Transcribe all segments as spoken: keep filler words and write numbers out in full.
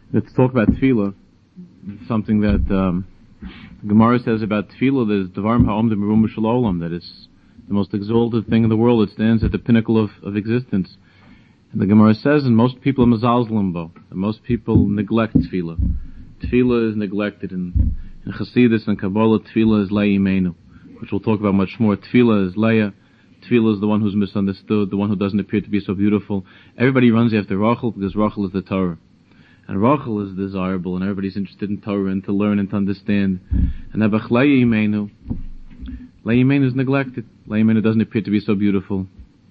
Let's talk about tefillah. It's something that um, Gemara says about tefillah. There's Devarim Ha'omdim Merum Shel Olam, that is the most exalted thing in the world. It stands at the pinnacle of, of existence. And the Gemara says, and most people are mezalzelim bo, and most people neglect tefillah. Tefillah is neglected in, in Chassidus and Kabbalah. Tefillah is Leah Imenu, which we'll talk about much more. Tefillah is Leah. Tefillah is the one who's misunderstood, the one who doesn't appear to be so beautiful. Everybody runs after Rachel because Rachel is the Torah. And Rachel is desirable, and everybody's interested in Torah and to learn and to understand. And Abach Leah Imenu, Leah Imenu is neglected. Leah Imenu doesn't appear to be so beautiful.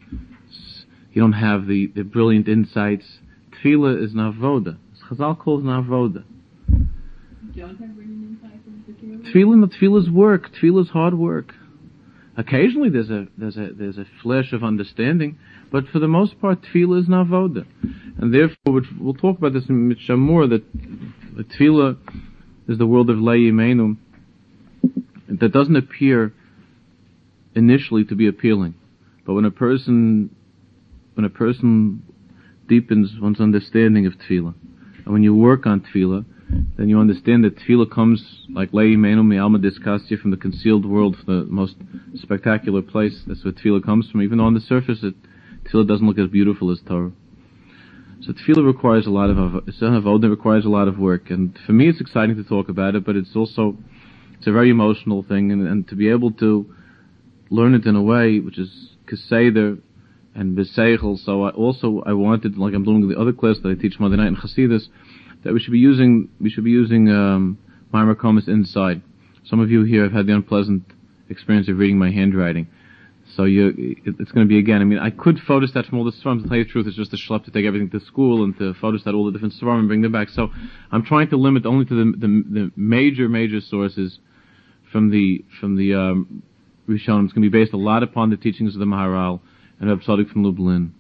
You don't have the, the brilliant insights. Tefillah is an avoda. Chazal calls an avoda. You don't have brilliant insights in the Tefillah, tefillah is work. Tefillah is hard work. Occasionally there's a there's a there's a flash of understanding, but for the most part, tefillah is an avoda, and therefore which, we'll talk about this in Mishamur, that the tefillah is the world of Leah Imenu that doesn't appear initially to be appealing, but when a person when a person deepens one's understanding of tefillah, and when you work on tefillah, then you understand that tefillah comes like Leah Imenu mi'alma diskasya, from the concealed world, from the most spectacular place. That's where tefillah comes from, even though on the surface it, tefillah doesn't look as beautiful as Torah. So tefillah requires a lot of avodah, it requires a lot of work, and for me it's exciting to talk about it, but it's also it's a very emotional thing, and, and to be able to learn it in a way which is keseder and beseichel. So I also I wanted, like I'm doing the other class that I teach Monday night in Chassidus, that we should be using we should be using um, Ma'amar Komis inside. Some of you here have had the unpleasant experience of reading my handwriting, so you it, it's going to be again. I mean, I could photostat from all the svarim. To tell you the truth, it's just a schlep to take everything to school and to photostat all the different svarim and bring them back. So I'm trying to limit only to the the, the major major sources from the from the um, Rishonim. It's going to be based a lot upon the teachings of the Maharal and Reb Tzadok from Lublin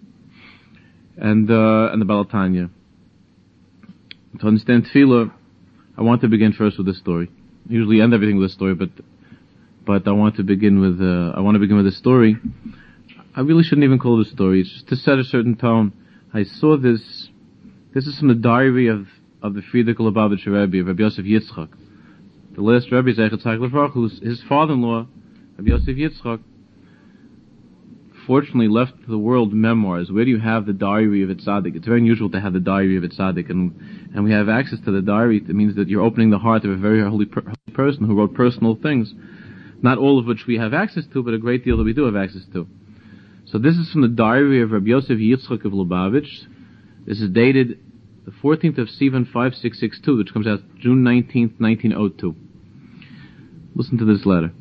and uh, and the Baal Tanya. To understand tefillah, I want to begin first with this story. I usually end everything with a story, but but I want to begin with uh, I want to begin with a story. I really shouldn't even call it a story. It's just to set a certain tone. I saw this. This is from the diary of of the Frierdiker Lubavitcher Rebbe, of Rabbi Yosef Yitzchak, the last Rebbe, Zeichat Tzaddik Levrach, who's his father-in-law, Rabbi Yosef Yitzchak, fortunately left to the world memoirs. Where do you have the diary of a tzaddik? It's very unusual to have the diary of a tzaddik, and and we have access to the diary. It means that you're opening the heart of a very holy, per- holy person who wrote personal things, not all of which we have access to, but a great deal that we do have access to. So this is from the diary of Rabbi Yosef Yitzchak of Lubavitch. This is dated the fourteenth of Sivan five six six two, which comes out June nineteenth, nineteen oh two. Listen to this letter.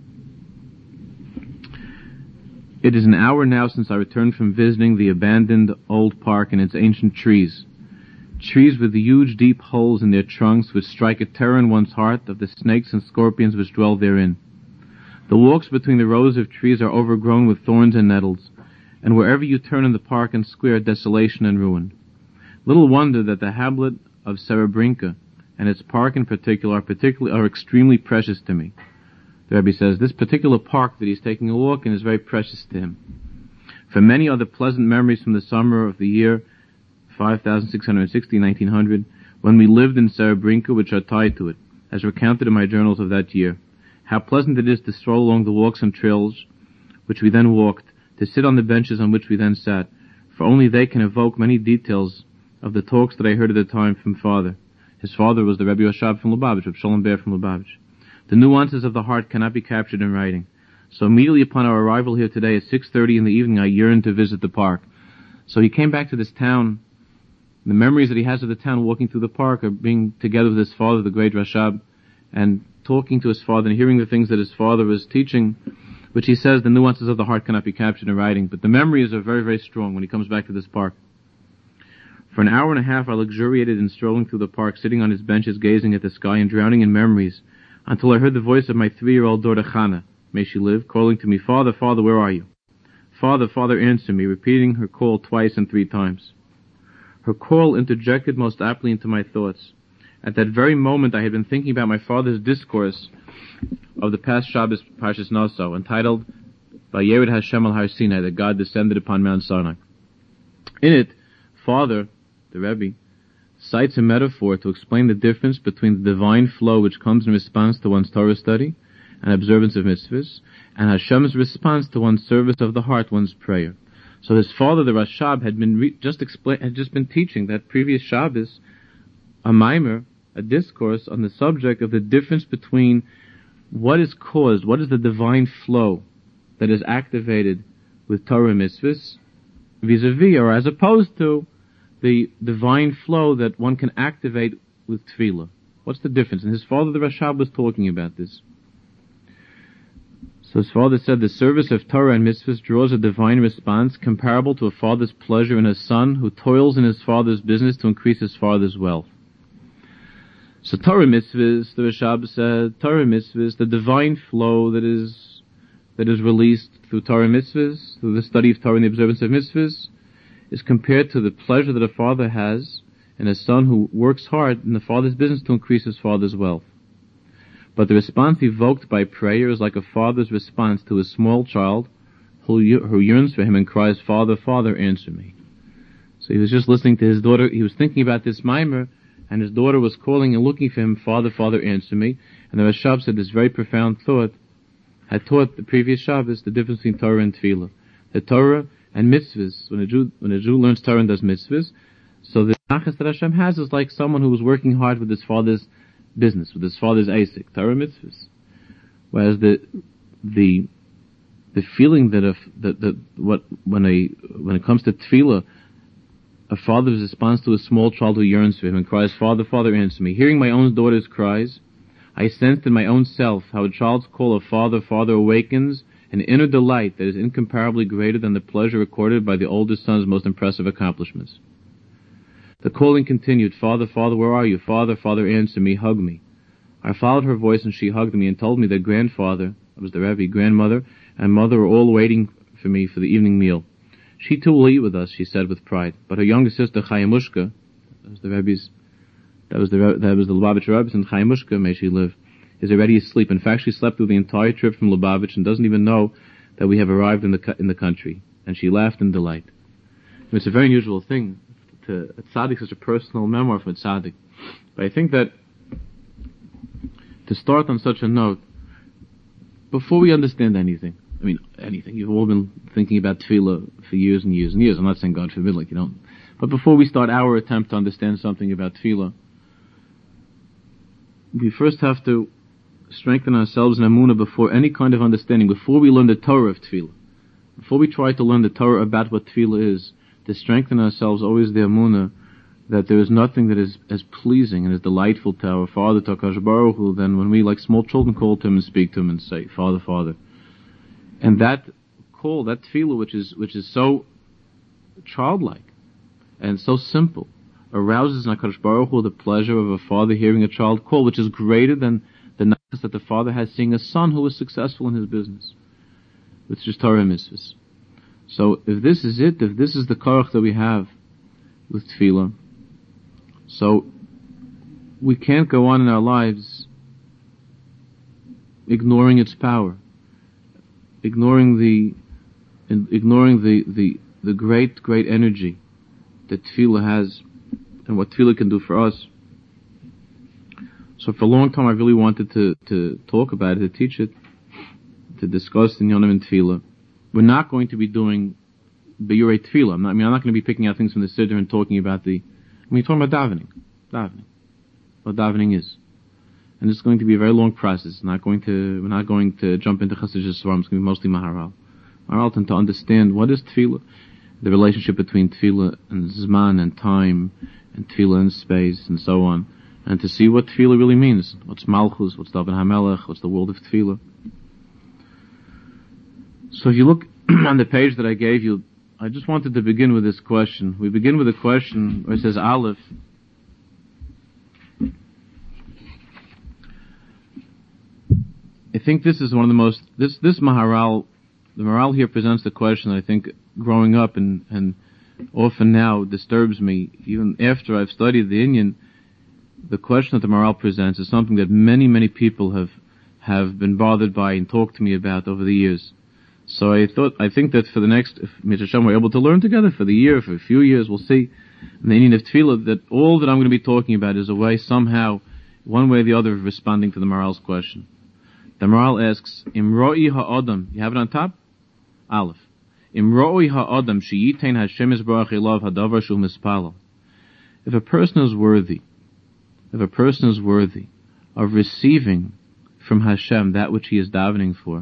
It is an hour now since I returned from visiting the abandoned old park and its ancient trees. Trees with huge deep holes in their trunks which strike a terror in one's heart of the snakes and scorpions which dwell therein. The walks between the rows of trees are overgrown with thorns and nettles, and wherever you turn in the park and square, desolation and ruin. Little wonder that the hamlet of Serebrinka and its park in particular are particularly are extremely precious to me. The Rebbe says this particular park that he's taking a walk in is very precious to him. For many other pleasant memories from the summer of the year five thousand six hundred sixty, nineteen hundred, when we lived in Serebrinka, which are tied to it, as recounted in my journals of that year. How pleasant it is to stroll along the walks and trails which we then walked, to sit on the benches on which we then sat, for only they can evoke many details of the talks that I heard at the time from father. His father was the Rebbe Yoshab from Lubavitch, Reb Sholem Ber from Lubavitch. The nuances of the heart cannot be captured in writing. So immediately upon our arrival here today at six thirty in the evening, I yearned to visit the park. So he came back to this town. The memories that he has of the town walking through the park are being together with his father, the great Rashab, and talking to his father and hearing the things that his father was teaching, which he says the nuances of the heart cannot be captured in writing. But the memories are very, very strong when he comes back to this park. For an hour and a half I luxuriated in strolling through the park, sitting on his benches, gazing at the sky and drowning in memories, until I heard the voice of my three-year-old daughter Chana, may she live, calling to me, "Father, Father, where are you?" "Father, Father, answer me," repeating her call twice and three times. Her call interjected most aptly into my thoughts. At that very moment I had been thinking about my father's discourse of the past Shabbos Parshas Naso, entitled Vayered Hashem al Har Sinai, that God descended upon Mount Sinai. In it, Father, the Rebbe, cites a metaphor to explain the difference between the divine flow which comes in response to one's Torah study and observance of mitzvahs, and Hashem's response to one's service of the heart, one's prayer. So his father, the Rashab, had been re- just explain had just been teaching that previous Shabbos a mimer, a discourse on the subject of the difference between what is caused, what is the divine flow that is activated with Torah mitzvahs, vis-a-vis, or as opposed to the divine flow that one can activate with tefillah. What's the difference? And his father, the Rashab, was talking about this. So his father said, the service of Torah and mitzvahs draws a divine response comparable to a father's pleasure in a son who toils in his father's business to increase his father's wealth. So Torah mitzvahs, the Rashab said, Torah mitzvahs, the divine flow that is that is released through Torah mitzvahs, through the study of Torah and the observance of mitzvahs, is compared to the pleasure that a father has in a son who works hard in the father's business to increase his father's wealth. But the response evoked by prayer is like a father's response to a small child who, who yearns for him and cries, Father, Father, answer me. So he was just listening to his daughter, he was thinking about this mimer, and his daughter was calling and looking for him, Father, Father, answer me. And the Rashab said this very profound thought, had taught the previous Shabbos the difference between Torah and Tefillah. The Torah and mitzvahs, when a Jew, when a Jew learns Torah and does mitzvahs, so the nachas that Hashem has is like someone who was working hard with his father's business, with his father's asik, Torah mitzvahs. Whereas the, the, the feeling that if, that, that what, when a, when it comes to tefillah, a father's response to a small child who yearns for him and cries, Father, Father, answer me. Hearing my own daughter's cries, I sensed in my own self how a child's call of Father, Father awakens an inner delight that is incomparably greater than the pleasure recorded by the oldest son's most impressive accomplishments. The calling continued, Father, Father, where are you? Father, Father, answer me, hug me. I followed her voice and she hugged me and told me that grandfather, that was the Rebbe, grandmother, and mother were all waiting for me for the evening meal. She too will eat with us, she said with pride. But her younger sister, Chayamushka, that was the Rebbe's, that was the, that was the Lubavitch Rebbe's, and Chayamushka, may she live, is already asleep. In fact, she slept through the entire trip from Lubavitch and doesn't even know that we have arrived in the, in the country. And she laughed in delight. It's a very unusual thing. To a tzaddik, such a personal memoir from a tzaddik. But I think that to start on such a note, before we understand anything, I mean, anything, you've all been thinking about tefillah for years and years and years. I'm not saying God forbid, like you don't. But before we start our attempt to understand something about tefillah, we first have to strengthen ourselves in Amunah before any kind of understanding, before we learn the Torah of tefillah. Before we try to learn the Torah about what tefillah is, to strengthen ourselves always the Amunah that there is nothing that is as pleasing and as delightful to our Father, to HaKadosh Baruch Hu, than when we, like small children, call to Him and speak to Him and say, Father, Father. And that call, that tefillah, which is which is so childlike and so simple, arouses in HaKadosh Baruch Hu the pleasure of a father hearing a child call, which is greater than the nachas that the father has seeing a son who is successful in his business, which is Torah mitzvahs. So if this is it, if this is the koach that we have with tefillah, so we can't go on in our lives ignoring its power, ignoring the ignoring the, the, the great, great energy that tefillah has and what tefillah can do for us. So for a long time I really wanted to, to talk about it, to teach it, to discuss the Inyanim and tefillah. We're not going to be doing Biyurei Tefillah. I'm not, I mean, I'm not going to be picking out things from the Siddur and talking about the... I mean, talking about davening. Davening. What davening is. And it's going to be a very long process. It's not going to, we're not going to jump into Chassidus Svarim. It's going to be mostly Maharal. Maharal tend to understand what is Tefillah, the relationship between Tefillah and Zman and time, and Tefillah and space, and so on. And to see what Tefillah really means. What's Malchus, what's Daven HaMelech, what's the world of Tefillah. So if you look on the page that I gave you, I just wanted to begin with this question. We begin with a question where it says Aleph. I think this is one of the most, this, this Maharal, the Maharal here presents the question that I think growing up and, and often now disturbs me, even after I've studied the Inyan. The question that the Maharal presents is something that many, many people have, have been bothered by and talked to me about over the years. So I thought, I think that for the next, if Mitzvah Hashem we're able to learn together for the year, for a few years, we'll see. And the meaning of tefillah, that all that I'm going to be talking about is a way somehow, one way or the other, of responding to the Maral's question. The Maral asks, Imro'i ha'adam, you have it on top? Aleph. Imro'i ha'adam she'yitain Hashem yisbarach elav hadavar shu mispalo. If a person is worthy, if a person is worthy of receiving from Hashem that which he is davening for,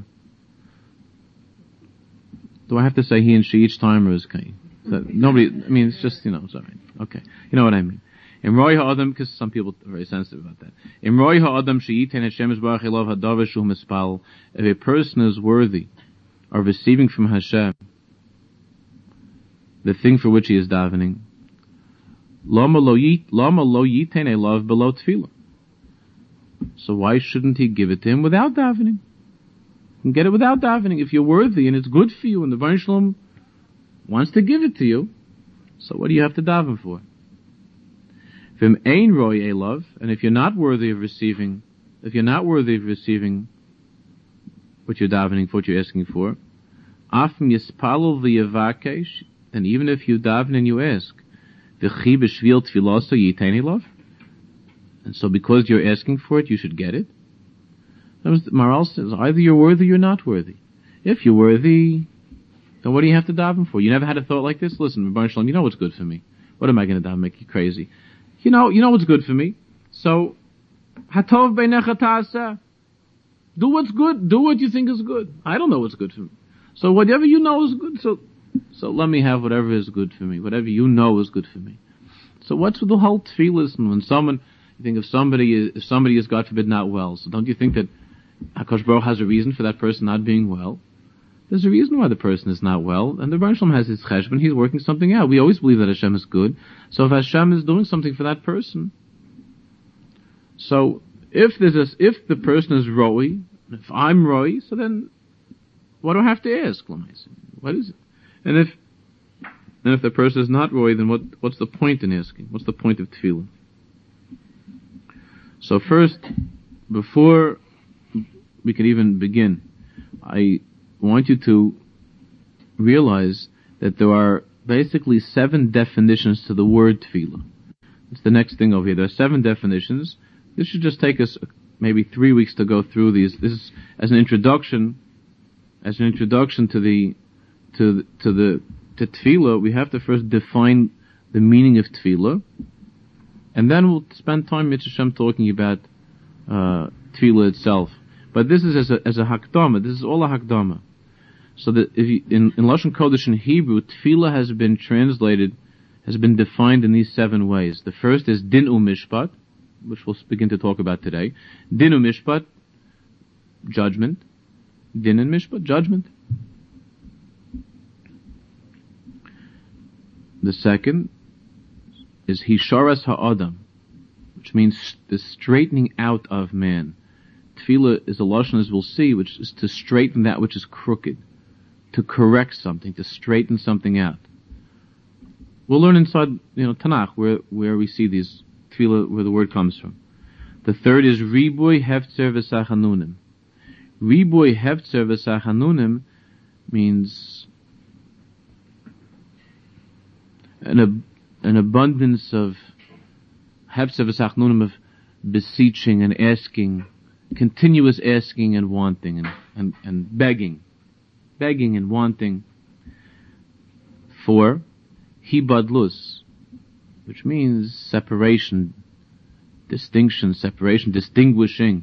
do I have to say he and she each time, or is that nobody? I mean, it's just, you know, sorry. Okay, you know what I mean. Imro'i ha'adam, because some people are very sensitive about that. Imro'i ha'adam she'yitain Hashem yisbarach elav hadavar shu mispalo. If a person is worthy of receiving from Hashem the thing for which he is davening, Lama lo yitain elav below tefillah. So why shouldn't he give it to him without davening? You can get it without davening if you're worthy and it's good for you and the Baruch Shalom wants to give it to you. So what do you have to daven for? V'im ein roi elav, and if you're not worthy of receiving, if you're not worthy of receiving what you're davening for, what you're asking for, afim yispalul v'yavakesh, and even if you daven and you ask, and so because you're asking for it, you should get it. Maral says, either you're worthy or you're not worthy. If you're worthy, then what do you have to daven for? You never had a thought like this? Listen, Baruch Shalom, you know what's good for me. What am I going to daven, make you crazy? You know, you know what's good for me. So, hatov beinecha ta'aseh. Do what's good. Do what you think is good. I don't know what's good for me. So whatever you know is good, so So let me have whatever is good for me, whatever you know is good for me. So what's with the whole tefillah? When someone, you think if somebody is, if somebody is, God forbid, not well, so don't you think that HaKadosh Baruch has a reason for that person not being well? There's a reason why the person is not well, and the Baruch Shalom has his cheshbon, he's working something out. We always believe that Hashem is good, so if Hashem is doing something for that person, so if there's a, if the person is roi, if I'm roi, so then what do I have to ask? What is it? And if and if the person is not roy, then what what's the point in asking? What's the point of tefillah? So first, before we can even begin, I want you to realize that there are basically seven definitions to the word tefillah. It's the next thing over here. There are seven definitions. This should just take us maybe three weeks to go through these. This is as an introduction, as an introduction to the to the, to the to tefillah. We have to first define the meaning of tefillah, and then we'll spend time Mitzvah Shem talking about uh, tefillah itself. But this is as a as a hakdama. This is all a hakdama. So that if you, in in Lashon Kodesh in Hebrew, tefillah has been translated, has been defined in these seven ways. The first is din u'mishpat, which we'll begin to talk about today. Din u'mishpat, judgment. Din and mishpat, judgment. The second is hisharas ha'adam, which means the straightening out of man. Tefillah is a lashon, as we'll see, which is to straighten that which is crooked, to correct something, to straighten something out. We'll learn inside, you know, Tanakh, where where we see these tefillah, where the word comes from. The third is riboy heftzer v'sachanunim. Riboy heftzer v'sachanunim means an ab- an abundance of heftzer v'sachanunim, of beseeching and asking, continuous asking and wanting and, and, and begging, begging and wanting. Four, hibadlus, which means separation, distinction, separation, distinguishing.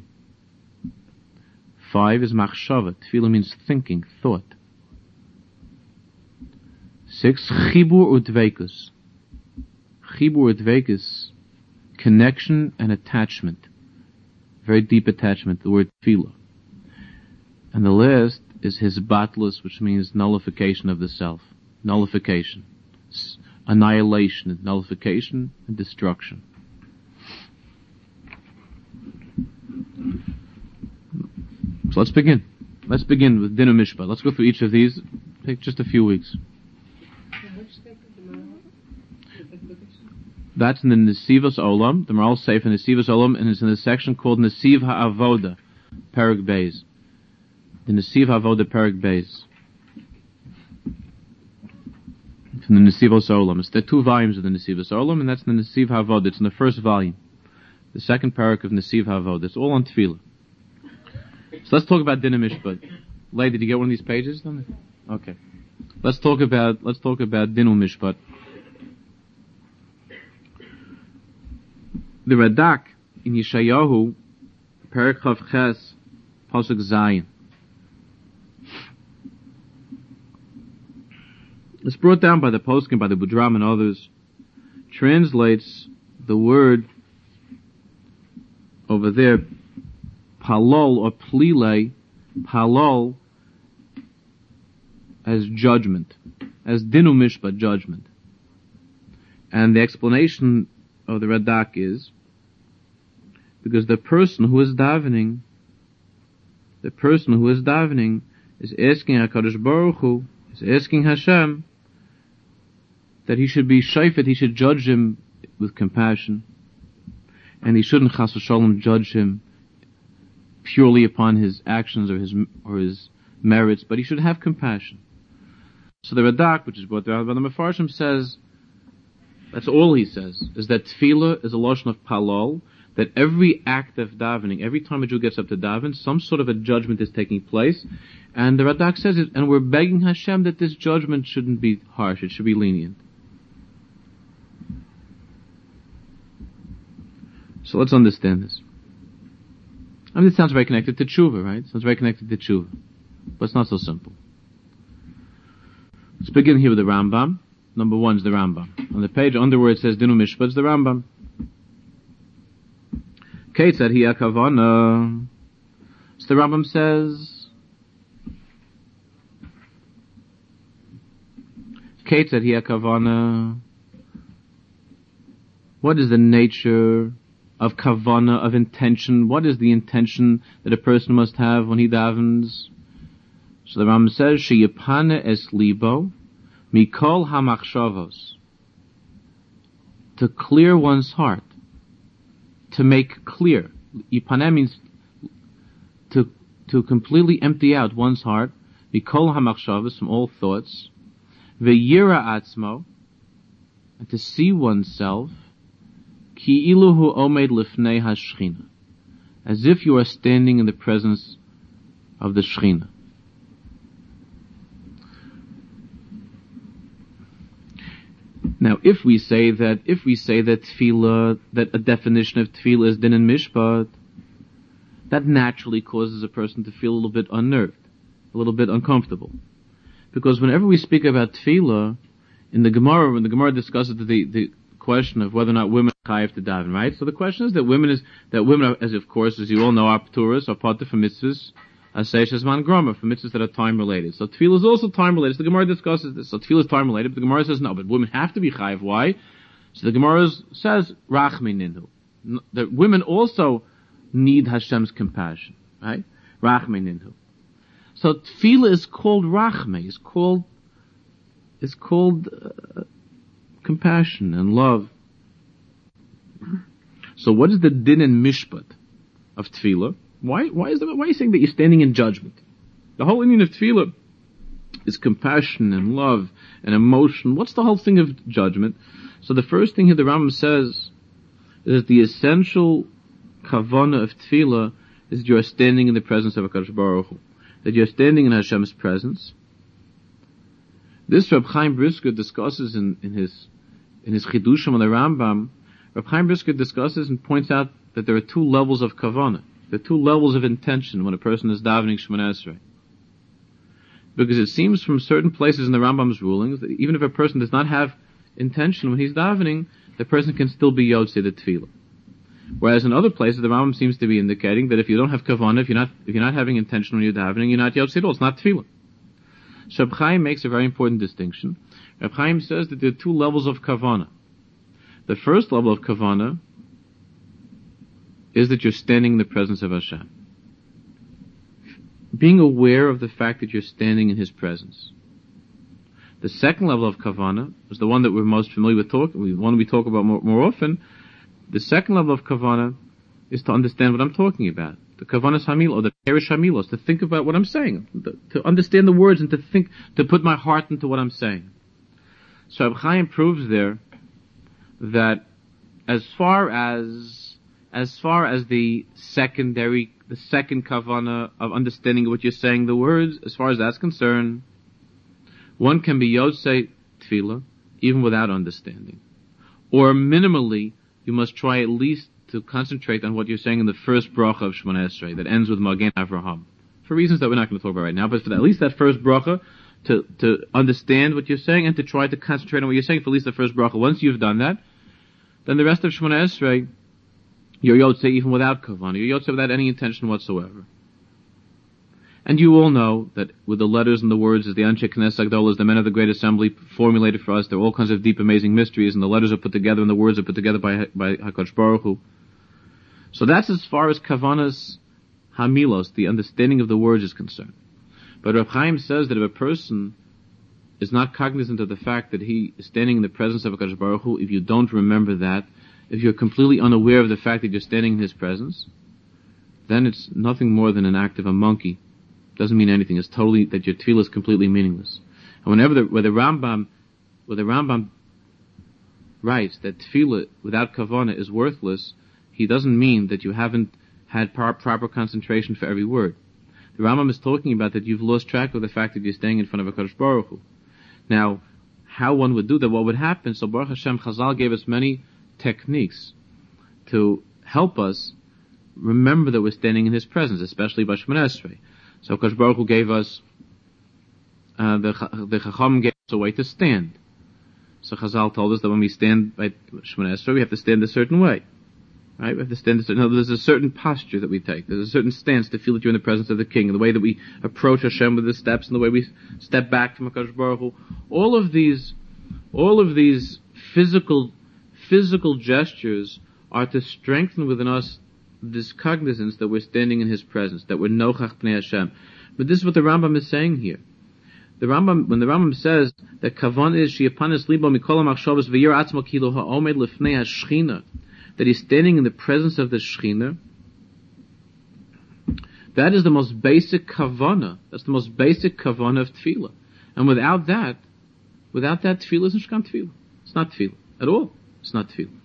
Five is machshava. Tefillah means thinking, thought. Six, chibur udveikus. Chibur udveikus, connection and attachment. Very deep attachment, the word tefillah. And the last is his batlus, which means nullification of the self. Nullification. Annihilation, nullification, and destruction. So let's begin. Let's begin with Din Mishpat. Let's go through each of these. Take just a few weeks. That's in the Nesivos Olam. The Maral Sefer Nesivos Olam, and it's in the section called Nesiv HaAvoda, Perek Beis. The Nesiv HaAvoda, Perek Beis. from the Nesivos Olam. It's the two volumes of the Nesivos Olam, and that's the Nesiv Havod. It's in the first volume. The second parak of Nesiv Havod. It's all on Tefillah. So let's talk about Din Mishpat. Lay, did you get one of these pages? Okay. Let's talk about, let's talk about Din Mishpat. The Radak in Yeshayahu, Parak Chav Ches, Pasuk Zayin. It's brought down by the Poskim, by the Budram and others, translates the word over there, palol or plile, palol, as judgment, as dinu mishpat, judgment. And the explanation of the Radak is, because the person who is davening, the person who is davening is asking HaKadosh Baruch Hu, is asking Hashem, that he should be shayfet, he should judge him with compassion, and he shouldn't chas v'shalom judge him purely upon his actions or his or his merits, but he should have compassion. So the Radak, which is brought down by the Mefarshim, says, that's all he says, is that tefillah is a lotion of palol, that every act of davening, every time a Jew gets up to daven, some sort of a judgment is taking place, and the Radak says it, and we're begging Hashem that this judgment shouldn't be harsh, it should be lenient. So let's understand this. I mean, it sounds very connected to tshuva, right? It sounds very connected to tshuva. But it's not so simple. Let's begin here with the Rambam. Number one is the Rambam. On the page under where it says Dinu Mishpat is the Rambam. Ketzad hi hakavana. So the Rambam says, Ketzad hi hakavana. What is the nature of kavana, of intention? What is the intention that a person must have when he davens? So the Rambam says, Sheyipane es libo mikol hamachshavos. To clear one's heart. To make clear. Yipane means to to completely empty out one's heart. Mikol hamachshavos, from all thoughts. Ve'yira atzmo, and to see oneself. Ki iluhu omed lifnei hashchina, as if you are standing in the presence of the Shechina. Now, if we say that, if we say that tefillah, that a definition of tefillah is din and mishpat, that naturally causes a person to feel a little bit unnerved, a little bit uncomfortable, because whenever we speak about tefillah in the Gemara, when the Gemara discusses the the question of whether or not women are chayav to daven, right? So the question is that women is that women are, as of course, as you all know, are pturas, are part of mitzvahs, aseish as man grama, for mitzvahs that are time related. So tefillah is also time related. So the Gemara discusses this. So tefillah is time related, but the Gemara says no, but women have to be chayav. Why? So the Gemara says rachmi ninhu, that women also need Hashem's compassion, right? Rachmi ninhu. So tefillah is called rachmi. It's called it's called. Uh, compassion and love. So what is the din and mishpat of tefillah? Why, why is the, why are you saying that you're standing in judgment? The whole meaning of tefillah is compassion and love and emotion. What's the whole thing of judgment? So the first thing here the Rambam says is that the essential kavanah of tefillah is that you are standing in the presence of HaKadosh Baruch Hu. That you're standing in Hashem's presence. This Reb Chaim Brisker discusses in, in his in his Chidushim on the Rambam. Reb Chaim Brisker discusses and points out that there are two levels of kavanah. There are two levels of intention when a person is davening Shemoneh Esrei. Because it seems from certain places in the Rambam's rulings that even if a person does not have intention when he's davening, the person can still be Yotzei the Tefillah. Whereas in other places the Rambam seems to be indicating that if you don't have kavanah, if you're not if you're not having intention when you're davening, you're not Yotzei at all. It's not Tefillah. So Reb Chaim makes a very important distinction. Reb Chaim says that there are two levels of kavanah. The first level of kavanah is that you're standing in the presence of Hashem. Being aware of the fact that you're standing in His presence. The second level of kavanah is the one that we're most familiar with, talk, the one we talk about more, more often. The second level of kavanah is to understand what I'm talking about. The kavanas hamil, or the perish hamilos, to think about what I'm saying, to understand the words and to think, to put my heart into what I'm saying. So Reb Chaim proves there that as far as as far as the secondary, the second kavana of understanding what you're saying, the words, as far as that's concerned, one can be yotzei tefillah even without understanding, or minimally you must try at least to concentrate on what you're saying in the first bracha of Shemona Esrei that ends with Magen Avraham, for reasons that we're not going to talk about right now. But for at least that first bracha, to to understand what you're saying and to try to concentrate on what you're saying for at least the first bracha. Once you've done that, then the rest of Shemona Esrei, you're yotzei even without kavanah. You're yotzei without any intention whatsoever. And you all know that with the letters and the words, as the Anshe Knesset Agdolas, the men of the Great Assembly formulated for us, there are all kinds of deep, amazing mysteries, and the letters are put together and the words are put together by by HaKadosh Baruch Hu. So that's as far as kavanas hamilos, the understanding of the words, is concerned. But Reb Chaim says that if a person is not cognizant of the fact that he is standing in the presence of HaKadosh Baruch Hu, if you don't remember that, if you're completely unaware of the fact that you're standing in his presence, then it's nothing more than an act of a monkey. Doesn't mean anything. It's totally, that your tefillah is completely meaningless. And whenever the, where the Rambam, where the Rambam writes that tefillah without kavanah is worthless, he doesn't mean that you haven't had par- proper concentration for every word. The Rambam is talking about that you've lost track of the fact that you're staying in front of HaKadosh Baruch Hu. Now, how one would do that, what would happen? So Baruch Hashem, Chazal gave us many techniques to help us remember that we're standing in His presence, especially by Shemona Esrei. So HaKadosh Baruch Hu gave us, uh, the, the Chacham gave us a way to stand. So Chazal told us that when we stand by Shemona Esrei, we have to stand a certain way. Right? We have to stand a certain, no, there's a certain posture that we take. There's a certain stance to feel that you're in the presence of the King, and the way that we approach Hashem with the steps, and the way we step back from HaKadosh Baruch Hu. All of these, all of these physical, physical gestures are to strengthen within us this cognizance that we're standing in His presence, that we're nochach pnei Hashem. But this is what the Rambam is saying here. The Rambam, when the Rambam says that kavan is she'apanis libo mikol ha'machshavos v'yir atzmo kilo ha'omed lifnei ha'shchina, that he's standing in the presence of the Shechina, that is the most basic kavana. That's the most basic kavana of tefillah. And without that, without that, tefillah isn't shkam tefillah. It's not tefillah at all. It's not tefillah.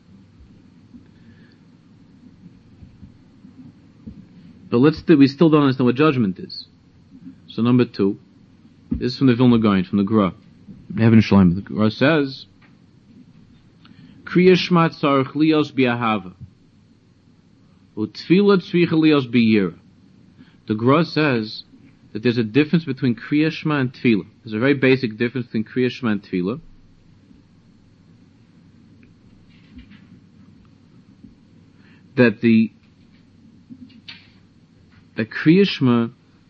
But let's do, we still don't understand what judgment is. So number two, this is from the Vilna Gaon, from the Gra. Heaven Shalom. The Gra says, Kriya Shema tzarich lios bi'ahava, u'tefillah tzricha lios bi'yira. The Gra says that there's a difference between Kriya Shema and Tefillah. There's a very basic difference between Kriya Shema and Tefillah. That the that Kriya Shema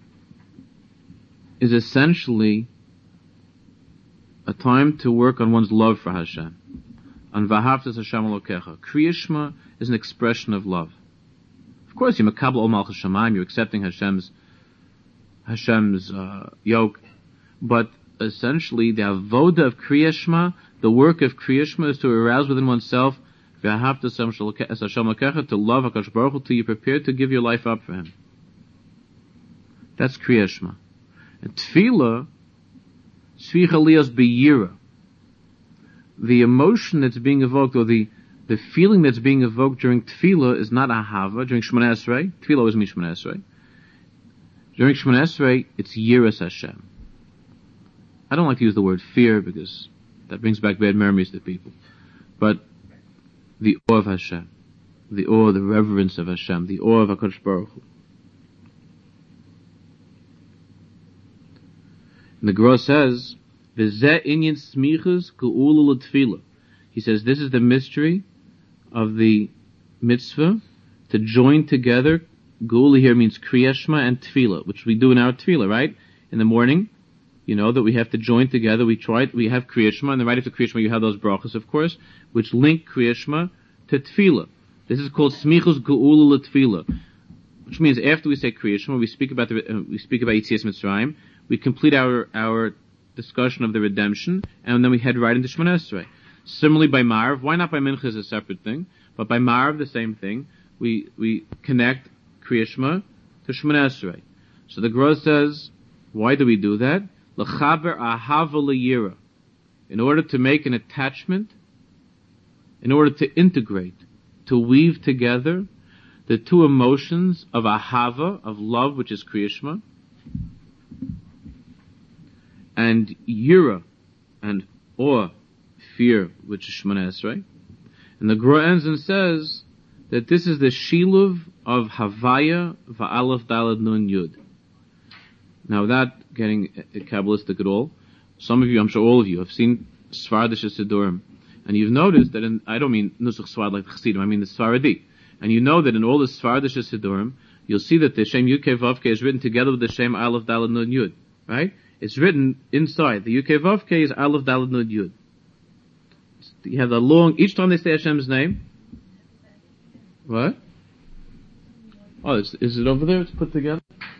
is essentially a time to work on one's love for Hashem. On V'ahavtas Hashem Elokecha. Kriya Shema is an expression of love. Of course, you're Makabel Ol Malchus Shamayim, you're accepting Hashem's Hashem's uh, yoke, but essentially the avoda of Kriya Shema, the work of Kriya Shema, is to arouse within oneself V'ahavtas Hashem Elokecha, to love HaKadosh Baruch Hu till you're prepared to give your life up for Him. That's Kriya Shema. And Tefillah, Tzricha lios b'yira. The emotion that's being evoked, or the, the feeling that's being evoked during Tefillah is not ahava. During Shemona Esrei, Tefillah always means Shemona Esrei. During Shemona Esrei, it's yiras Hashem. I don't like to use the word fear because that brings back bad memories to people. But the awe of Hashem, the awe, the reverence of Hashem, the awe of HaKadosh Baruch Hu. And the Gra says, V'zeh inyan smichas ge'ula l'tefillah. He says this is the mystery of the mitzvah to join together. Ge'ula here means Kriya Shema and Tefillah, which we do in our Tefillah, right? In the morning, you know that we have to join together. We try, we have Kriya Shema, and then right after Kriya Shema you have those brachas, of course, which link Kriya Shema to Tefillah. This is called smichas ge'ula l'tefillah, which means after we say Kriya Shema, we speak about the uh, we speak about Yetzias Mitzrayim. We complete our our discussion of the redemption, and then we head right into Shemona Esrei. Similarly by Marv, why not by Mincha is a separate thing, but by Marv the same thing. We we connect Kriya Shema to Shemona Esrei. So the Gra says, why do we do that? L'chaber ahava l'yira. in order to make an attachment, in order to integrate, to weave together the two emotions of ahava, of love, which is Kriya Shema, and yira, and awe, fear, which is Shemona Esrei. And the Gra ends and says that this is the shiluv of Havaya va'alef dalad nun yud. Now, without getting Kabbalistic at all, some of you, I'm sure all of you, have seen Svardish Sidurim, and you've noticed that in, I don't mean Nusach Sfard like the Chassidim, I mean the Sfaradi. And you know that in all the Svardish Sidurim, you'll see that the Shem Yud Kei Vav Kei is written together with the Shem Aleph Dalad Nun Yud. Right? It's written inside. The Yud Kei Vav Kei is Aleph Dalad Nun Yud. You have the long, each time they say Hashem's name. What? Oh, is, is it over there? It's put together?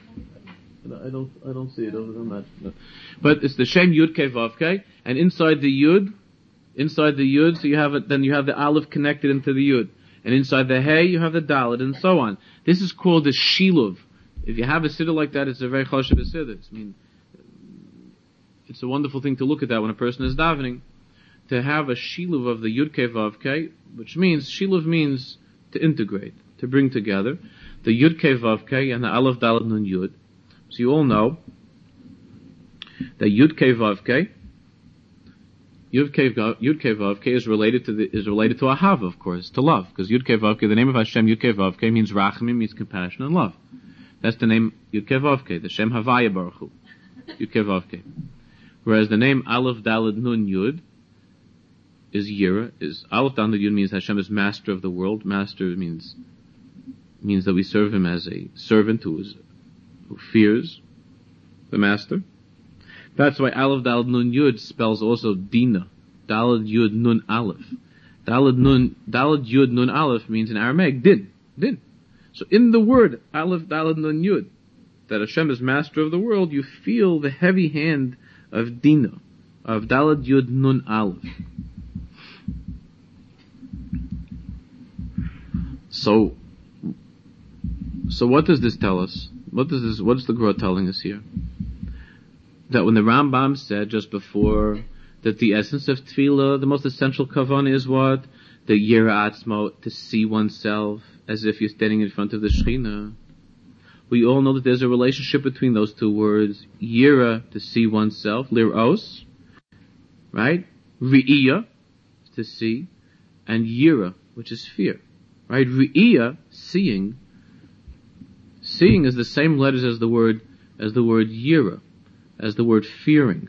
I don't, I don't see it over there. Not, no. But it's the Shem Yud Kei Vav Kei, and inside the Yud, inside the Yud, so you have it, then you have the Aleph connected into the Yud. And inside the Hey, you have the Dalet, and so on. This is called the Shiluv. If you have a siddur like that, it's a very choshev siddur. I mean, it's a wonderful thing to look at that when a person is davening. To have a Shiluv of the Yud Kei Vav Kei, which means, Shiluv means to integrate, to bring together the Yud Kei Vav Kei and the Aleph Dalet Nun Yud. So you all know that Yud Kei Vav Kei, Yud Kei Vav Kei is related to the, is related to Ahava, of course, to love, because Yud Kei Vav Kei, the name of Hashem Yud Kei Vav Kei means Rachamim, means compassion and love. That's the name Yud Kei Vav Kei, the Shem Havaya Baruch Hu, Yud Kei Vav Kei. Whereas the name Aleph Daled Nun Yud is Yira, is Aleph Daled Nun Yud means Hashem is master of the world. Master means means that we serve Him as a servant who is who fears the master. That's why Aleph Daled Nun Yud spells also Dina. Daled Yud Nun Aleph. Daled Nun, Daled Yud Nun Aleph means in Aramaic Din. Din. So in the word Aleph Daled Nun Yud, that Hashem is master of the world, you feel the heavy hand of Dina, of Daled Yud Nun Aleph. So, so what does this tell us? What does this, what is the Gra telling us here? That when the Rambam said just before that the essence of Tefillah, the most essential kavanah is what? The Yira Atzmo, to see oneself as if you're standing in front of the Shekhinah. We all know that there's a relationship between those two words. Yira, to see oneself, Lir'os, right? Re'iyah, to see, and Yira, which is fear. Right? Re'iyah, seeing. Seeing is the same letters as the word, as the word Yira, as the word fearing.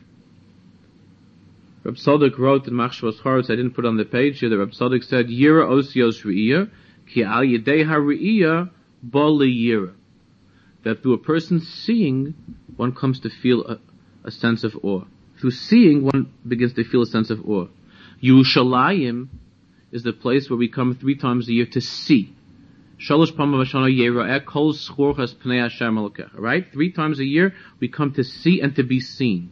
Reb Tzadok wrote in Machshavos Charetz, I didn't put on the page here, that Reb Tzadok said, Yira osios re'iyah, ki al yedei ha-re'iyah, bo li-yira. That through a person seeing, one comes to feel a, a sense of awe. Through seeing, one begins to feel a sense of awe. Yerushalayim is the place where we come three times a year to see. Shalosh pama v'shana yera'eh kol schorchas pnei Hashem Elokecha. Right? Three times a year, we come to see and to be seen.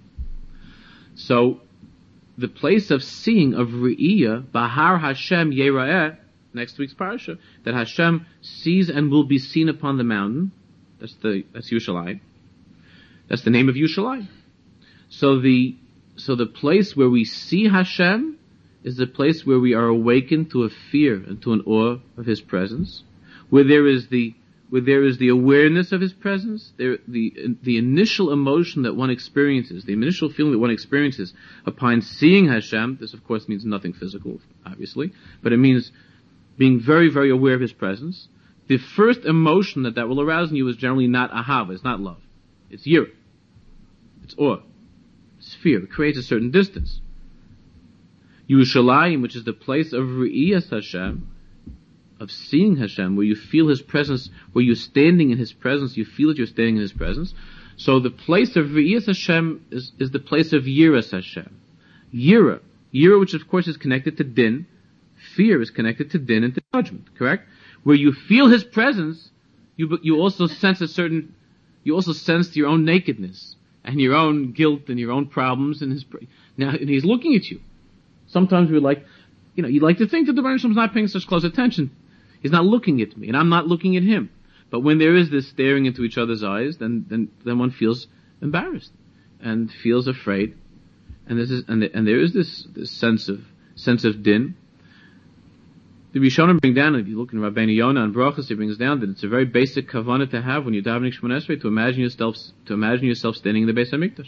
So, the place of seeing, of re'iyah, Bahar Hashem yera'eh, next week's parasha, that Hashem sees and will be seen upon the mountain. That's the, that's Yerushalayim. That's the name of Yerushalayim. So the, so the place where we see Hashem is the place where we are awakened to a fear and to an awe of His presence. Where there is the, where there is the awareness of His presence, there, the, the initial emotion that one experiences, the initial feeling that one experiences upon seeing Hashem, this of course means nothing physical, obviously, but it means being very, very aware of His presence. The first emotion that that will arouse in you is generally not ahava, it's not love. It's yira. It's awe. It's fear. It creates a certain distance. Yerushalayim, which is the place of re'iyas Hashem, of seeing Hashem, where you feel His presence, where you're standing in His presence, you feel that you're standing in His presence. So the place of re'iyas Hashem is, is the place of yiras Hashem. Yira. Yira, which of course is connected to din. Fear is connected to din and to judgment, correct? Where you feel His presence, you you also sense a certain, you also sense your own nakedness and your own guilt and your own problems. And His now, and He's looking at you. Sometimes we like, you know, you like to think that the Rebbe Shalom's not paying such close attention. He's not looking at me, and I'm not looking at him. But when there is this staring into each other's eyes, then then then one feels embarrassed and feels afraid and this is, and, the, and there is this, this sense of, sense of din. The Rishonim bring down, if you look in Rabbeinu Yonah and Brachos, he brings down that it's a very basic kavanah to have when you're davening Shemona Esrei, to imagine yourself, to imagine yourself standing in the Beis HaMikdash.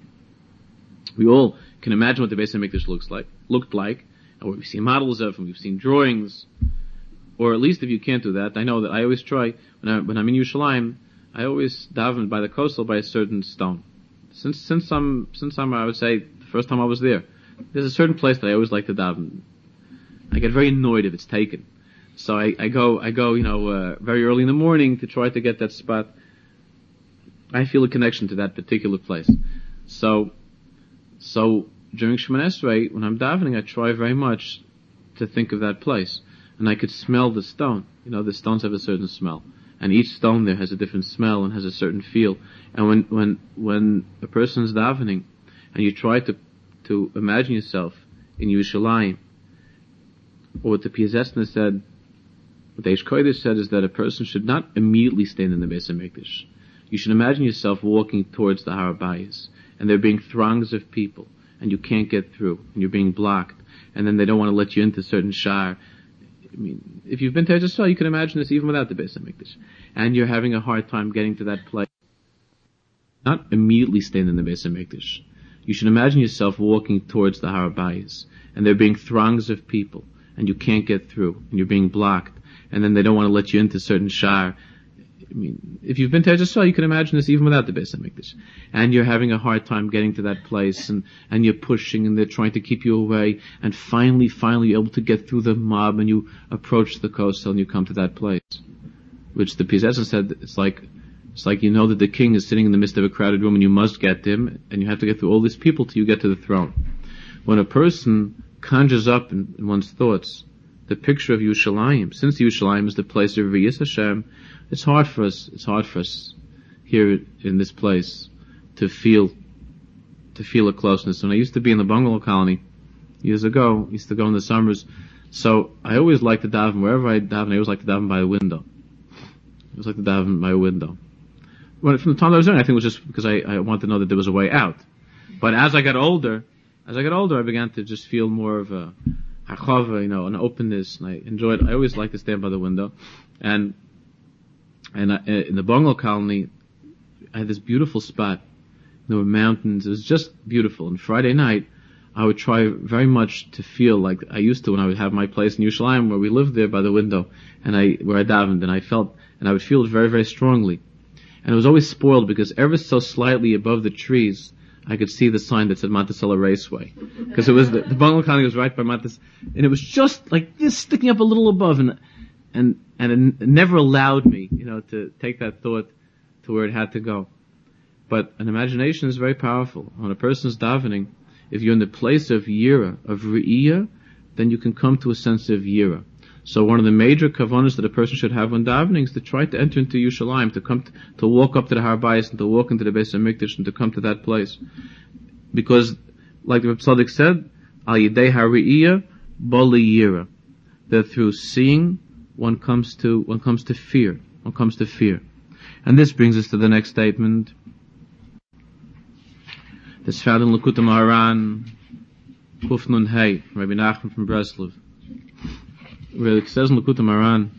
We all can imagine what the Beis HaMikdash looks like, looked like, and what we've seen models of, and we've seen drawings. Or at least if you can't do that, I know that I always try, when, I, when I'm in Yerushalayim, I always daven by the coastal by a certain stone. Since, since I'm, since I'm, I would say, the first time I was there, there's a certain place that I always like to daven. I get very annoyed if it's taken. So I, I go, I go, you know, uh, very early in the morning to try to get that spot. I feel a connection to that particular place. So, so during Shemona Esrei, when I'm davening, I try very much to think of that place. And I could smell the stone. You know, the stones have a certain smell. And each stone there has a different smell and has a certain feel. And when, when, when a person's davening, and you try to, to imagine yourself in Yerushalayim, or what the Piaseczna said, what the Eish Kodesh said is that a person should not immediately stand in the Beis HaMikdash. You should imagine yourself walking towards the Har Bayis, and there being throngs of people, and you can't get through, and you're being blocked, and then they don't want to let you into certain shar. I mean, if you've been to Eretz Yisrael, you can imagine this even without the Beis HaMikdash. And you're having a hard time getting to that place. Not immediately stand in the Beis HaMikdash. You should imagine yourself walking towards the Har Bayis, and there being throngs of people, and you can't get through, and you're being blocked, and then they don't want to let you into certain shar. I mean, if you've been to Eretz Yisrael, you can imagine this even without the Beis HaMikdash. And you're having a hard time getting to that place, and, and you're pushing, and they're trying to keep you away, and finally, finally you're able to get through the mob, and you approach the coastal, and you come to that place. Which the Piaseczna said, it's like, it's like you know that the king is sitting in the midst of a crowded room, and you must get to him, and you have to get through all these people till you get to the throne. When a person conjures up in, in one's thoughts the picture of Yerushalayim, since Yerushalayim is the place of Riyas Hashem, it's hard for us, it's hard for us here in this place to feel, to feel a closeness. When I used to be in the bungalow colony years ago, I used to go in the summers, so I always liked to daven, wherever I daven, I always liked to daven by a window. I always liked to daven by a window. When, from the time I was young, I think it was just because I, I wanted to know that there was a way out. But as I got older, As I got older, I began to just feel more of a hachava, you know, an openness, and I enjoyed, I always liked to stand by the window. And, and I, in the bungalow colony, I had this beautiful spot. There were mountains, it was just beautiful. And Friday night, I would try very much to feel like I used to when I would have my place in Yerushalayim, where we lived there by the window, and I, where I davened, and I felt, and I would feel it very, very strongly. And it was always spoiled because ever so slightly above the trees, I could see the sign that said Monticello Raceway. Because it was, the, the bungalow colony was right by Monticello, and it was just like this, sticking up a little above, and, and, and it never allowed me, you know, to take that thought to where it had to go. But an imagination is very powerful. When a person's davening, if you're in the place of yira, of re'iyah, then you can come to a sense of yira. So one of the major kavanas that a person should have when davening is to try to enter into Yerushalayim, to come to, to walk up to the Har Bayis, and to walk into the Beis HaMikdash, and to come to that place. Because, like the Reb Tzadok said, Al Yidei HaRe'iyah Bali Yira, that through seeing one comes to one comes to fear, one comes to fear. And this brings us to the next statement. That's found in Likutei Moharan, Kuf Nun Hey, Rabbi Nachman from Breslov, where it says in Likutei Moharan,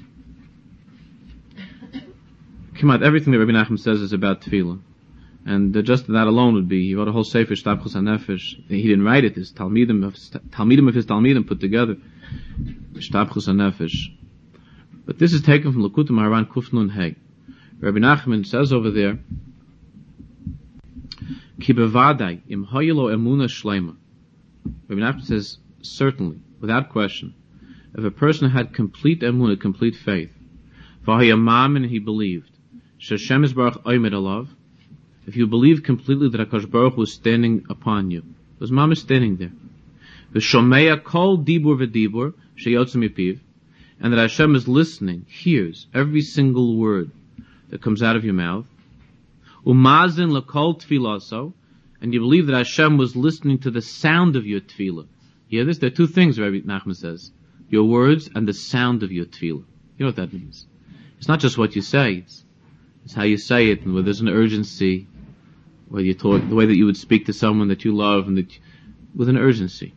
come out, everything that Rabbi Nachman says is about tefillah. And uh, just that alone would be, he wrote a whole sefer, Shtapchus HaNefesh. He didn't write it, his Talmidim of, Talmidim of his Talmidim put together, Shtapchus HaNefesh. But this is taken from Likutei Moharan, Kuf Nun Hey. Rabbi Nachman says over there, Ki bevadai im hayilo emuna shleima. Rabbi Nachman says, certainly, without question, if a person had complete emunah, complete faith, v'hayamam, and he believed, sheshem yisbarach oimed alav, if you believe completely that HaKadosh Baruch Hu was standing upon you, was Mama standing there, v'shomeya kol dibur v'dibur sheyotze mipiv, and that Hashem is listening, hears every single word that comes out of your mouth, umazin l'kol tfilaso, and you believe that Hashem was listening to the sound of your tefillah. You hear this? There are two things, Rabbi Nachman says. Your words and the sound of your tefillah. You know what that means? It's not just what you say, it's, it's how you say it, and whether there's an urgency, whether you talk, the way that you would speak to someone that you love, and that with an urgency.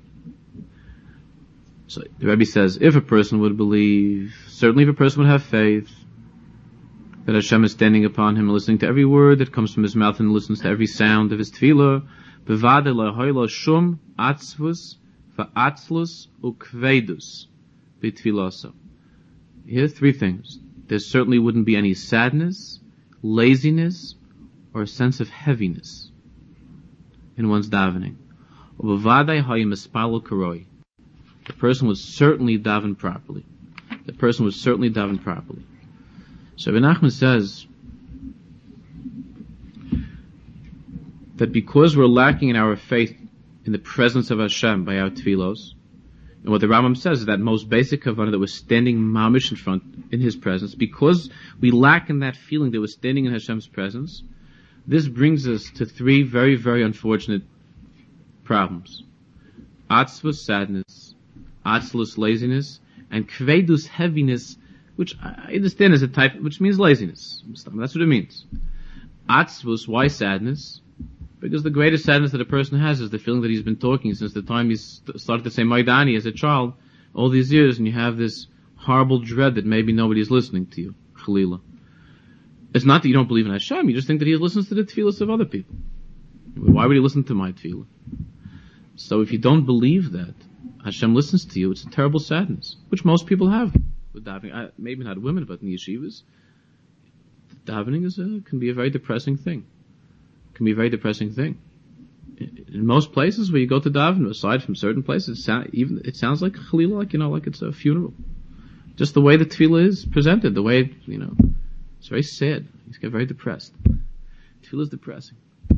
So the Rebbe says, if a person would believe, certainly if a person would have faith, that Hashem is standing upon him and listening to every word that comes from his mouth and listens to every sound of his tefillah, bevade lehoilo shum atzvus va'atzlus ukvedus b'tefilasa. Here are three things. There certainly wouldn't be any sadness, laziness, or a sense of heaviness in one's davening. The person would certainly daven properly. The person would certainly daven properly. So Rabbi Nachman says that because we're lacking in our faith in the presence of Hashem by our tefillos, and what the Rambam says is that most basic kavanah that we're standing mamish in front, in His presence, because we lack in that feeling that we're standing in Hashem's presence, this brings us to three very, very unfortunate problems. Atzvus, sadness, atzlus, laziness, and kvedus, heaviness, which I understand is a type, which means laziness. That's what it means. Atzvus, why sadness? Because the greatest sadness that a person has is the feeling that he's been talking since the time he started to say Maidani as a child, all these years, and you have this horrible dread that maybe nobody's listening to you. Chalila. It's not that you don't believe in Hashem, you just think that He listens to the tefillahs of other people. Why would He listen to my tefillah? So if you don't believe that Hashem listens to you, it's a terrible sadness, which most people have with davening. Maybe not women, but in yeshivas, davening is a, can be a very depressing thing. Can be a very depressing thing. In most places where you go to daven, aside from certain places, it, sound, even, it sounds like a chalila, like, you know, like it's a funeral. Just the way the tefillah is presented, the way, you know, it's very sad. You get very depressed. Tefillah is depressing.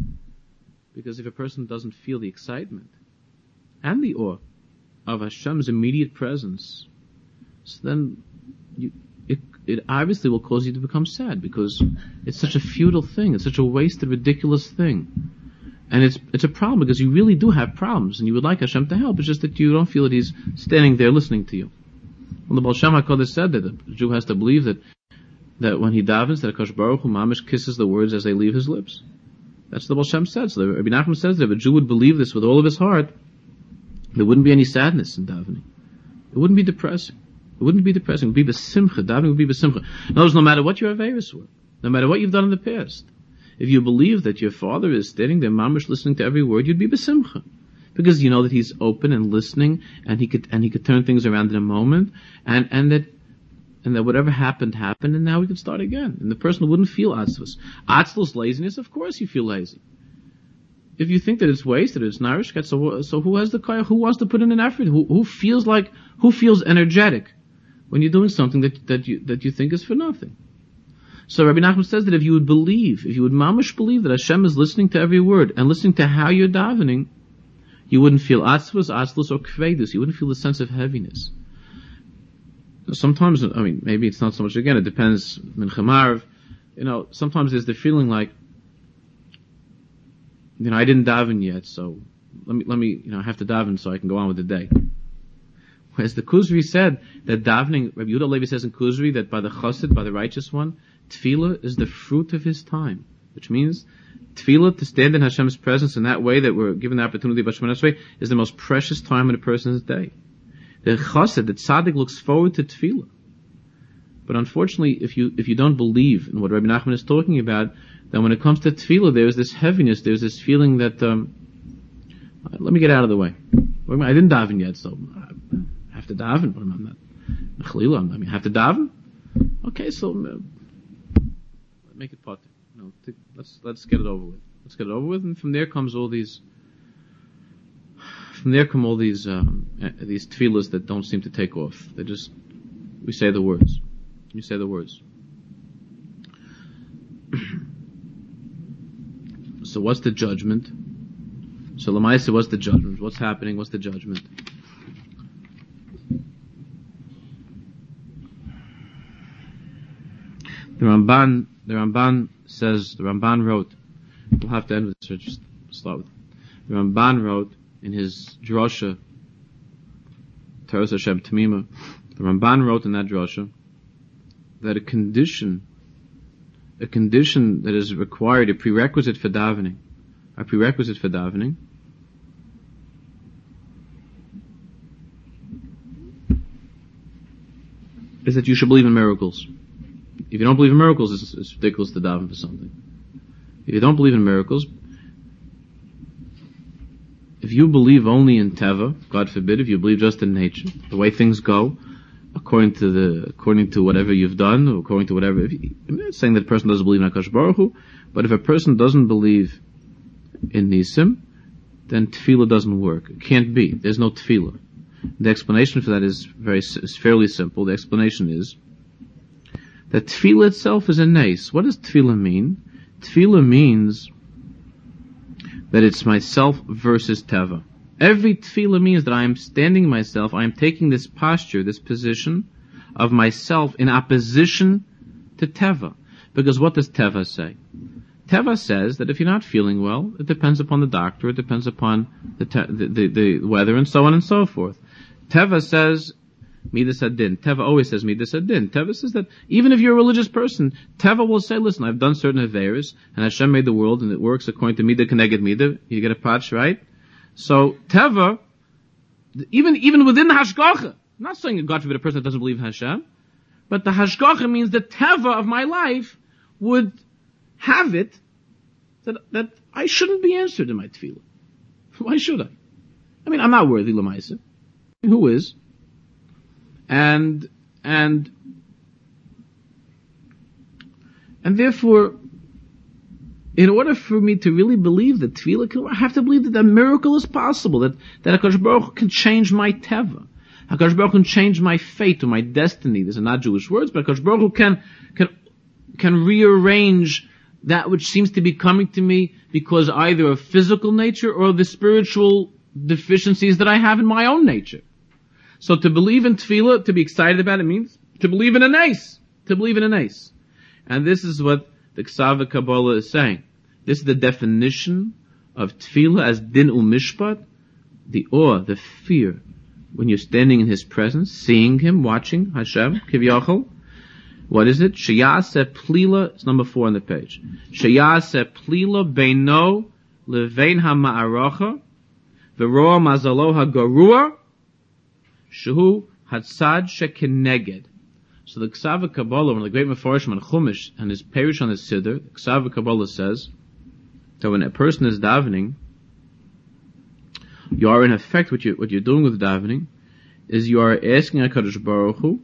Because if a person doesn't feel the excitement and the awe of Hashem's immediate presence, so then you, it, it obviously will cause you to become sad, because it's such a futile thing, it's such a wasted, ridiculous thing. And it's it's a problem because you really do have problems and you would like Hashem to help, it's just that you don't feel that He's standing there listening to you. Well, the Baal Shem HaKodesh said that the Jew has to believe that that when he davens, that HaKadosh Baruch Hu mamish kisses the words as they leave his lips. That's what the Baal Shem said. So Rabbi Nachman says that if a Jew would believe this with all of his heart, there wouldn't be any sadness in davening. It wouldn't be depressing. It wouldn't be depressing. It would be b'simcha. Davening would be b'simcha. In other words, no matter what your averis were, no matter what you've done in the past, if you believe that your Father is standing there mamish listening to every word, you'd be b'simcha. Because you know that He's open and listening, and He could, and He could turn things around in a moment, and, and that, and that whatever happened, happened, and now we can start again. And the person wouldn't feel atzvus. Atzvus, laziness, of course you feel lazy. If you think that it's wasted, it's narishkat, so, so who has the kaya, who wants to put in an effort? Who, who feels like, who feels energetic when you're doing something that, that you, that you think is for nothing? So Rabbi Nachman says that if you would believe, if you would mamish believe that Hashem is listening to every word, and listening to how you're davening, you wouldn't feel atzvus, atzlus, or kvedus. You wouldn't feel the sense of heaviness. Sometimes, I mean, maybe it's not so much, again, it depends, min chamarv, you know, sometimes there's the feeling like, you know, I didn't daven yet, so let me, let me, you know, I have to daven so I can go on with the day. Whereas the Kuzri said that davening, Rabbi Yehuda Levi says in Kuzri that by the chassid, by the righteous one, tefillah is the fruit of his time. Which means, tefillah, to stand in Hashem's presence in that way that we're given the opportunity by Shemona Esrei, is the most precious time in a person's day. The chassid, the tzaddik, looks forward to tefillah. But unfortunately, if you, if you don't believe in what Rabbi Nachman is talking about, then when it comes to tefillah, there's this heaviness, there's this feeling that, um, let me get out of the way. I didn't daven yet, so I have to daven, but I'm not, Chalila, I mean, I have to daven? Okay, so, uh, make it potter. No, let's, let's get it over with. Let's get it over with, and from there comes all these, from there come all these, um, these tefillahs that don't seem to take off. They just, we say the words. You say the words. So what's the judgment? So Lamaisa, what's the judgment? What's happening? What's the judgment? The Ramban, the Ramban says, the Ramban wrote, we'll have to end with this, or just start with it. The Ramban wrote in his drosha, Teres Hashem Tamima, the Ramban wrote in that drosha that a condition, a condition that is required, a prerequisite for davening, a prerequisite for davening, is that you should believe in miracles. If you don't believe in miracles, it's, it's ridiculous to daven for something. If you don't believe in miracles, if you believe only in teva, God forbid, if you believe just in nature, the way things go, according to the, according to whatever you've done, or according to whatever, if you, I'm not saying that a person doesn't believe in HaKadosh Baruch Hu, but if a person doesn't believe in Nisim, then tefillah doesn't work. It can't be. There's no tefillah. The explanation for that is very, is fairly simple. The explanation is that tefillah itself is a nace. What does tefillah mean? Tefillah means that it's myself versus teva. Every tefillah means that I am standing myself, I am taking this posture, this position of myself in opposition to teva. Because what does teva say? Teva says that if you're not feeling well, it depends upon the doctor, it depends upon the, te- the, the, the weather, and so on and so forth. Teva says, Midas Adin. Teva always says Midas Adin. Teva says that even if you're a religious person, Teva will say, listen, I've done certain Averis, and Hashem made the world, and it works according to Midah Keneged Midah. You get a patch, right? So, Teva, even, even within the Hashgacha, I'm not saying God forbid a person that doesn't believe in Hashem, but the Hashgacha means the Teva of my life would have it that, that I shouldn't be answered in my tefillah. Why should I? I mean, I'm not worthy, Lamaisa. Who is? And, and, and therefore, in order for me to really believe that tefillah can, I have to believe that a miracle is possible, that, that HaKadosh Baruch Hu can change my teva. HaKadosh Baruch Hu can change my fate or my destiny. These are not Jewish words, but HaKadosh Baruch Hu can, can, can rearrange that which seems to be coming to me because either of physical nature or the spiritual deficiencies that I have in my own nature. So to believe in tefillah, to be excited about it, means to believe in a nace. To believe in a nace. And this is what the Ksava Kabbalah is saying. This is the definition of tefillah as din umishpat, the awe, the fear, when you're standing in His presence, seeing Him, watching Hashem, Kivyachol. What is it? Sheyaseh plila, it's number four on the page. Sheyaseh plila beino levein ha'ma'aracha v'roa mazalo ha'garua shehu hatzad shekeneged. So the Ksava Kabbalah, one of the great Mefarshim on Chumash and his Perish on the Siddur, the Ksava Kabbalah says that when a person is davening, you are in effect, what, you, what you're doing with davening is you are asking HaKadosh Baruch Hu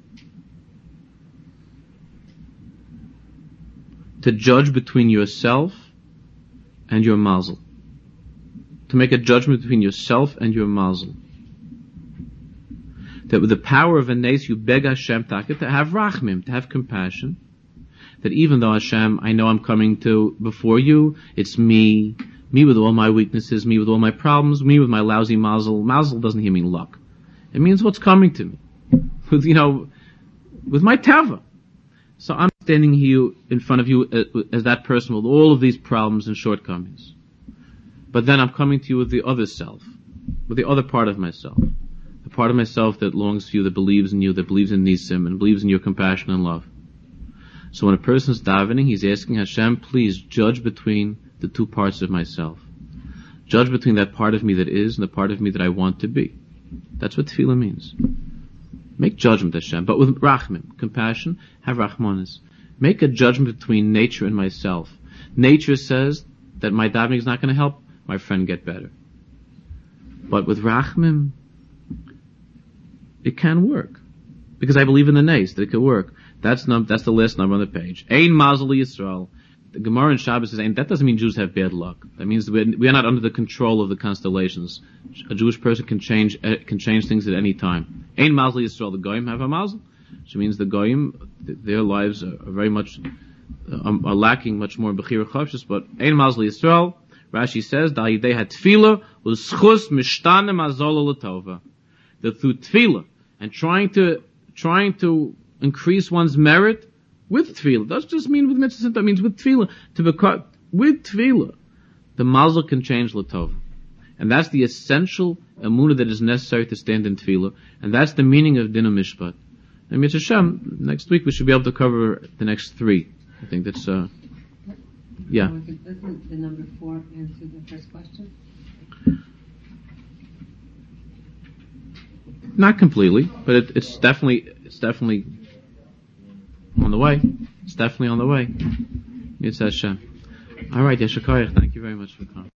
to judge between yourself and your mazel. To make a judgment between yourself and your mazel. That with the power of a nace you beg Hashem to have rachmim, to have compassion. That even though Hashem, I know I'm coming to before you, it's me, me with all my weaknesses, me with all my problems, me with my lousy mazel. Mazel doesn't mean luck. It means what's coming to me. With, you know, with my tava. So I'm standing here in front of you as that person with all of these problems and shortcomings. But then I'm coming to you with the other self, with the other part of myself. The part of myself that longs for you, that believes in you, that believes in Nisim, and believes in your compassion and love. So when a person is davening, he's asking Hashem, please judge between the two parts of myself. Judge between that part of me that is and the part of me that I want to be. That's what tefillah means. Make judgment, Hashem, but with rachmim, compassion, have rachmanis. Make a judgment between nature and myself. Nature says that my davening is not going to help my friend get better. But with rachmim, it can work. Because I believe in the nace, that it can work. That's num- that's the last number on the page. Ein mazel Yisrael. The Gemara in Shabbos says, that doesn't mean Jews have bad luck. That means we are not under the control of the constellations. A Jewish person can change can change things at any time. Ein mazel Yisrael. The Goyim have a mazel, which means the Goyim, their lives are very much, are lacking much more in Bechira Chavshus, but Ein mazel Yisrael, Rashi says, Da'idei ha-tefillah u'schus mishtane mazol l'tova. That through tefillah, and trying to, trying to increase one's merit with tefillah. That doesn't just mean with mitzvah, that means with tefillah. To become, with tefillah, the mazel can change l'tov. And that's the essential emunah that is necessary to stand in tefillah. And that's the meaning of din mishpat. And Mitzvah Hashem, next week we should be able to cover the next three. I think that's, uh, yeah. Doesn't the number four answer the first question? Not completely, but it, it's definitely, it's definitely on the way. It's definitely on the way. It's Hashem. All right, Yeshakayach, thank you very much for coming.